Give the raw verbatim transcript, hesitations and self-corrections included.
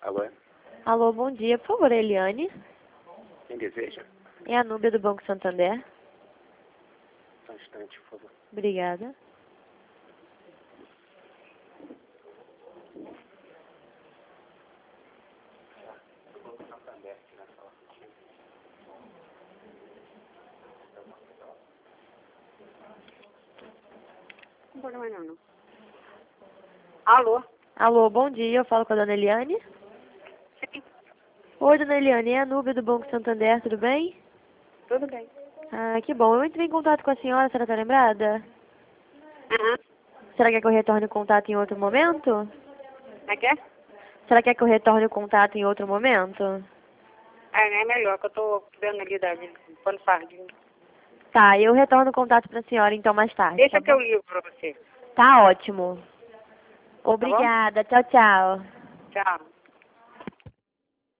Alô? Alô, bom dia. Por favor, Eliane. Quem deseja? É a Núbia do Banco Santander. Só um instante, por favor. Obrigada. Não pode mais não, não. Alô? Alô, bom dia. Eu falo com a dona Eliane. Sim, Oi, dona Eliane. É a Núbia do Banco Santander, tudo bem? tudo bem. Ah, que bom. Eu entrei em contato com a senhora, a senhora está lembrada? Aham. Será que quer que eu retorne o contato em outro momento? É que é? Será que quer que eu retorne o contato em outro momento? É, é melhor, que eu tô vendo ali da pano sardinha. Tá, eu retorno o contato para a senhora então mais tarde, Deixa tá que eu bom? ligo pra você, Tá ótimo. tá bom? Obrigada. Tchau, tchau. Tchau.